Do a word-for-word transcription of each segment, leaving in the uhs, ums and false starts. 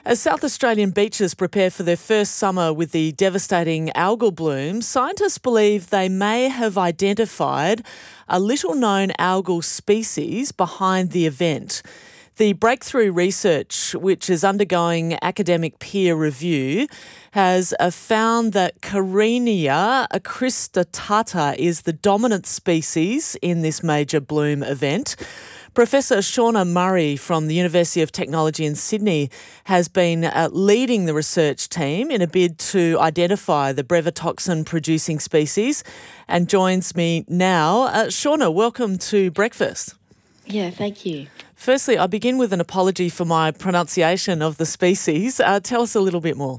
As South Australian beaches prepare for their first summer with the devastating algal bloom, scientists believe they may have identified a little-known algal species behind the event. The breakthrough research, which is undergoing academic peer review, has uh, found that Karenia cristata is the dominant species in this major bloom event. Professor Shauna Murray from the University of Technology in Sydney has been uh, leading the research team in a bid to identify the brevetoxin-producing species and joins me now. Uh, Shauna, welcome to Breakfast. Yeah, thank you. Firstly, I begin with an apology for my pronunciation of the species. Uh, tell us a little bit more.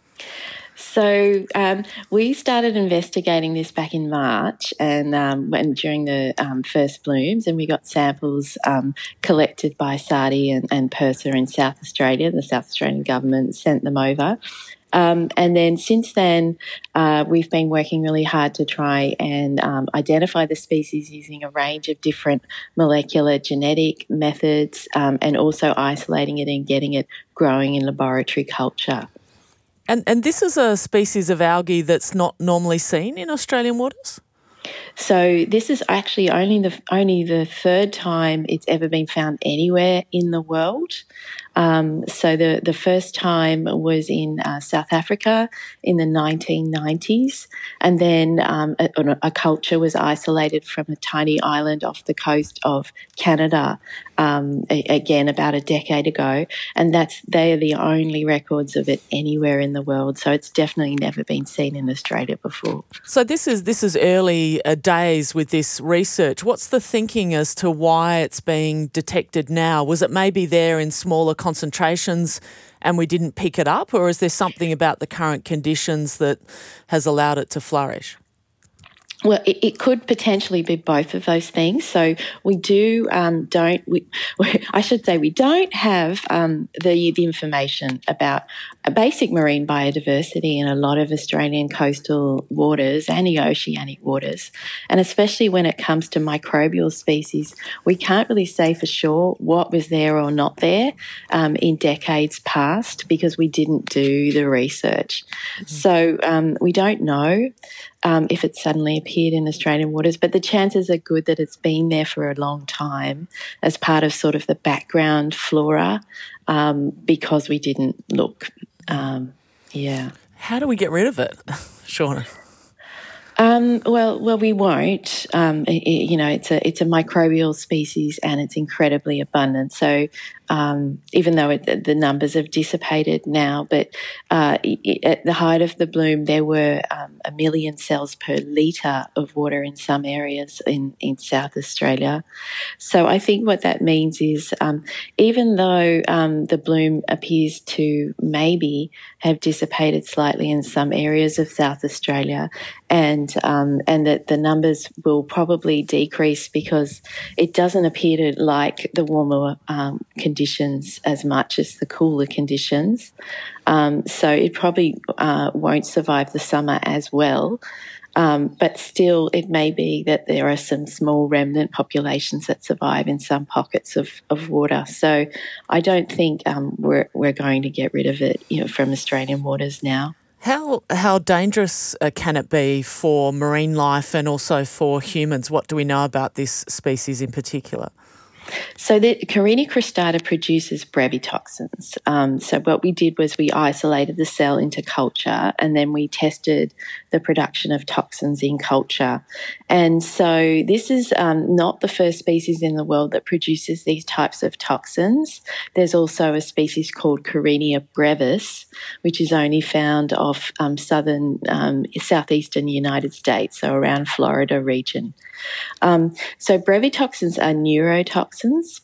So um, we started investigating this back in March and um, when, during the um, first blooms, and we got samples um, collected by SARDI and, and PIRSA in South Australia. The South Australian government sent them over. Um, and then since then, uh, we've been working really hard to try and um, identify the species using a range of different molecular genetic methods um, and also isolating it and getting it growing in laboratory culture. And and this is a species of algae that's not normally seen in Australian waters? So this is actually only the only the third time it's ever been found anywhere in the world. Um, so the, the first time was in uh, South Africa in the nineteen nineties, and then um, a, a culture was isolated from a tiny island off the coast of Canada, um, a, again about a decade ago, and that's they are the only records of it anywhere in the world. So it's definitely never been seen in Australia before. So this is this is early uh, days with this research. What's the thinking as to why it's being detected now? Was it maybe there in smaller concentrations and we didn't pick it up, or is there something about the current conditions that has allowed it to flourish? Well, it, it could potentially be both of those things. So we do um, don't we, I should say we don't have um, the the information about a basic marine biodiversity in a lot of Australian coastal waters and the oceanic waters, and especially when it comes to microbial species, we can't really say for sure what was there or not there um, in decades past because we didn't do the research. Mm-hmm. So um, we don't know. Um, if it suddenly appeared in Australian waters, but the chances are good that it's been there for a long time as part of sort of the background flora um, because we didn't look. Um, yeah. How do we get rid of it, Shauna? Um, well, well, we won't. Um, it, you know, it's a it's a microbial species and it's incredibly abundant. So um, even though it, the numbers have dissipated now, but uh, it, at the height of the bloom, there were um, a million cells per litre of water in some areas in, in South Australia. So I think what that means is um, even though um, the bloom appears to maybe have dissipated slightly in some areas of South Australia, and um, and that the numbers will probably decrease because it doesn't appear to like the warmer um, conditions as much as the cooler conditions. Um, so it probably uh, won't survive the summer as well. Um, but still, it may be that there are some small remnant populations that survive in some pockets of, of water. So I don't think um, we're we're going to get rid of it, you know, from Australian waters now. How how dangerous uh, can it be for marine life and also for humans? What do we know about this species in particular? So the Karenia cristata produces brevetoxins. Um, so what we did was we isolated the cell into culture and then we tested the production of toxins in culture. And so this is um, not the first species in the world that produces these types of toxins. There's also a species called Karenia brevis, which is only found off um, southern, um, southeastern United States, so around Florida region. Um, so brevetoxins are neurotoxins.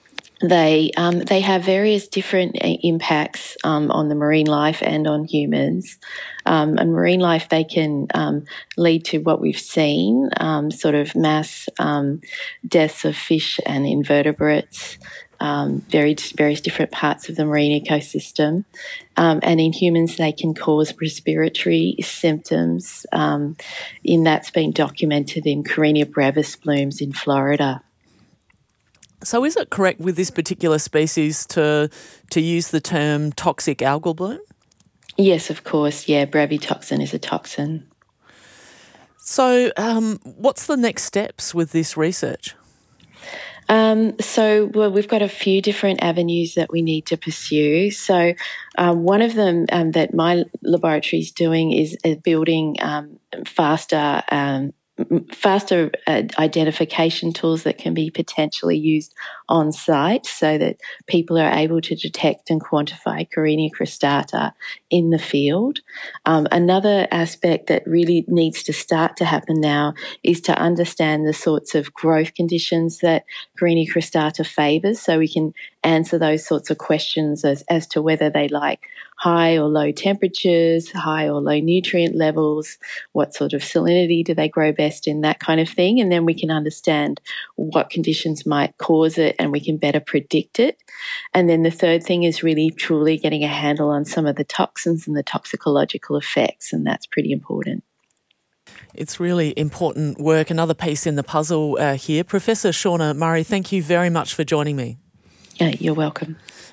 They um, they have various different impacts um, on the marine life and on humans. Um, and marine life, they can um, lead to what we've seen, um, sort of mass um, deaths of fish and invertebrates, um, very various different parts of the marine ecosystem. Um, and in humans, they can cause respiratory symptoms. Um, in that's been documented in Karenia brevis blooms in Florida. So is it correct with this particular species to to use the term toxic algal bloom? Yes, of course. Yeah, brevetoxin is a toxin. So um, what's the next steps with this research? Um, so, well, we've got a few different avenues that we need to pursue. So, um, one of them um, that my laboratory is doing is uh, building um, faster. Um, faster uh, identification tools that can be potentially used on site so that people are able to detect and quantify Karenia cristata in the field. Um, another aspect that really needs to start to happen now is to understand the sorts of growth conditions that Karenia cristata favours, so we can answer those sorts of questions as, as to whether they like high or low temperatures, high or low nutrient levels, what sort of salinity do they grow best in, that kind of thing. And then we can understand what conditions might cause it and we can better predict it. And then the third thing is really truly getting a handle on some of the toxins and the toxicological effects, and that's pretty important. It's really important work. Another piece in the puzzle uh, here. Professor Shauna Murray, thank you very much for joining me. Yeah, you're welcome.